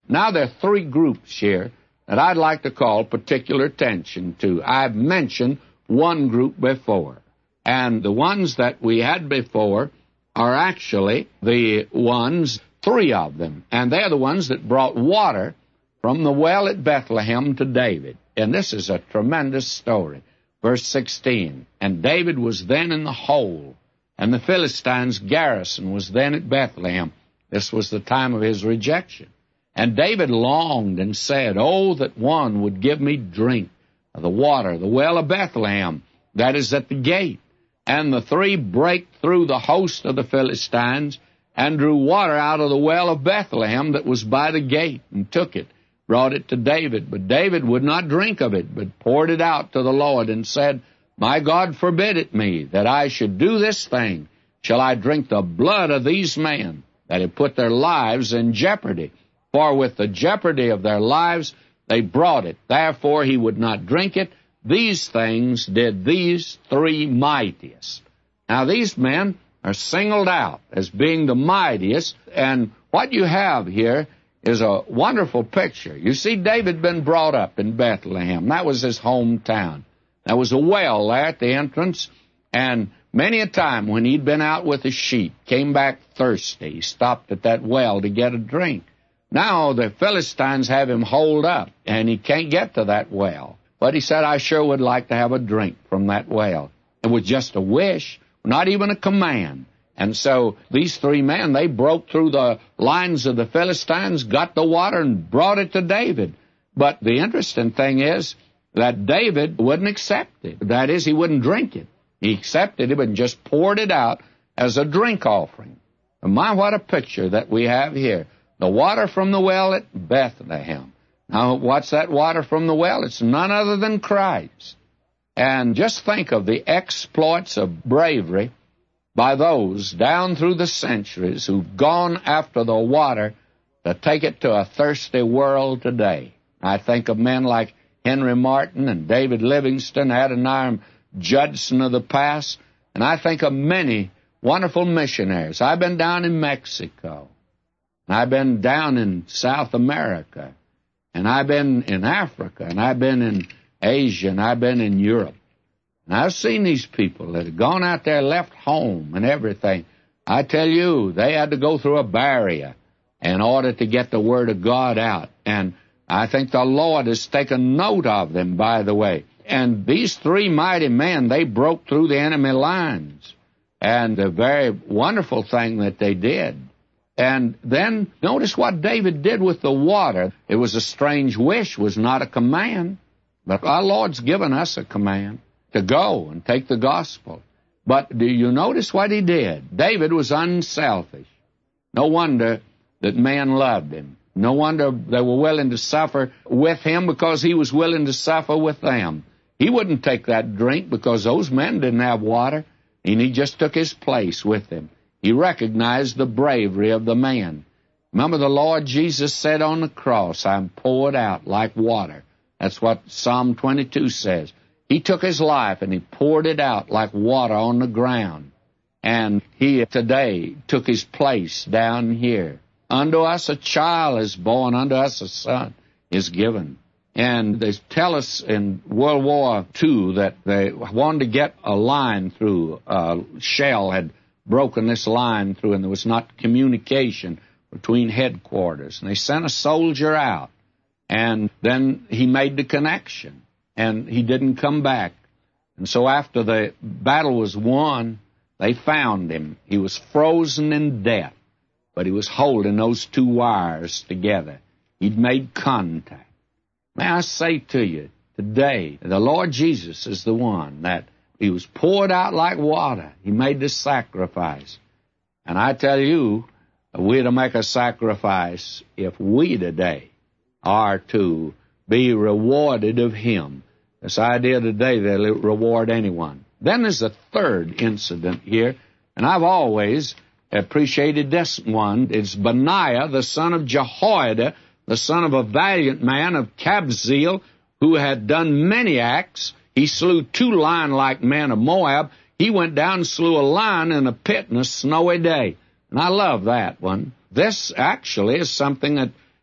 Now there are three groups here that I'd like to call particular attention to. I've mentioned one group before, and the ones that we had before are actually the ones, three of them, and they're the ones that brought water from the well at Bethlehem to David. And this is a tremendous story. Verse 16, and David was then in the hole, and the Philistines' garrison was then at Bethlehem. This was the time of his rejection. And David longed and said, oh, that one would give me drink of the water, the well of Bethlehem, that is at the gate. And the three brake through the host of the Philistines, and drew water out of the well of Bethlehem that was by the gate, and took it, brought it to David. But David would not drink of it, but poured it out to the Lord, and said, my God forbid it me, that I should do this thing. Shall I drink the blood of these men, that have put their lives in jeopardy? For with the jeopardy of their lives they brought it. Therefore he would not drink it. These things did these three mightiest. Now these men are singled out as being the mightiest, and what you have here is a wonderful picture. You see, David been brought up in Bethlehem. That was his hometown. There was a well there at the entrance, and many a time when he'd been out with his sheep, came back thirsty, he stopped at that well to get a drink. Now the Philistines have him holed up, and he can't get to that well. But he said, I sure would like to have a drink from that well. It was just a wish, not even a command. And so these three men, they broke through the lines of the Philistines, got the water, and brought it to David. But the interesting thing is that David wouldn't accept it. That is, he wouldn't drink it. He accepted it and just poured it out as a drink offering. And my, what a picture that we have here. The water from the well at Bethlehem. Now, what's that water from the well? It's none other than Christ. And just think of the exploits of bravery by those down through the centuries who've gone after the water to take it to a thirsty world today. I think of men like Henry Martin and David Livingston, Adoniram Judson of the past, and I think of many wonderful missionaries. I've been down in Mexico. I've been down in South America, and I've been in Africa, and I've been in Asia, and I've been in Europe. And I've seen these people that have gone out there, left home and everything. I tell you, they had to go through a barrier in order to get the Word of God out. And I think the Lord has taken note of them, by the way. And these three mighty men, they broke through the enemy lines. And the very wonderful thing that they did. And then notice what David did with the water. It was a strange wish, was not a command. But our Lord's given us a command to go and take the gospel. But do you notice what he did? David was unselfish. No wonder that men loved him. No wonder they were willing to suffer with him, because he was willing to suffer with them. He wouldn't take that drink because those men didn't have water, and he just took his place with them. He recognized the bravery of the man. Remember, the Lord Jesus said on the cross, I'm poured out like water. That's what Psalm 22 says. He took his life and he poured it out like water on the ground. And he today took his place down here. Unto us a child is born, unto us a son is given. And they tell us in World War II that they wanted to get a line through. A shell had broken this line through, and there was not communication between headquarters. And they sent a soldier out, and then he made the connection, and he didn't come back. And so after the battle was won, they found him. He was frozen in death, but he was holding those two wires together. He'd made contact. May I say to you, today, the Lord Jesus is the one that he was poured out like water. He made the sacrifice. And I tell you, we're to make a sacrifice if we today are to be rewarded of him. This idea today, they'll reward anyone. Then there's a third incident here, and I've always appreciated this one. It's Benaiah, the son of Jehoiada, the son of a valiant man of Kabzeel, who had done many acts. He slew 2 lion-like men of Moab. He went down and slew a lion in a pit in a snowy day. And I love that one. This actually is something that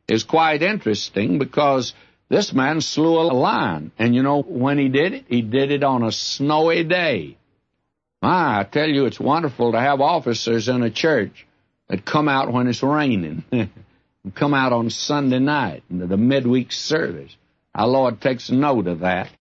is quite interesting because this man slew a lion. And you know when he did it? He did it on a snowy day. My, I tell you, it's wonderful to have officers in a church that come out when it's raining. Come out on Sunday night into the midweek service. Our Lord takes note of that.